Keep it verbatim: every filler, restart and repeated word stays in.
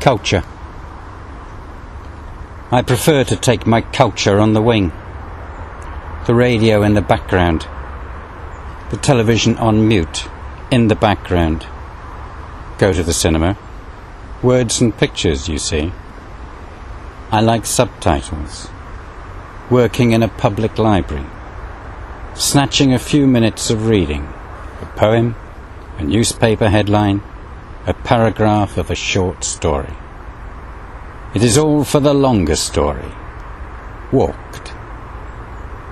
culture. I prefer to take my culture on the wing. The radio in the background. The television on mute, in the background. Go to the cinema. Words and pictures, you see. I like subtitles. Working in a public library. Snatching a few minutes of reading. A poem, a newspaper headline, a paragraph of a short story. It is all for the longer story. Walk.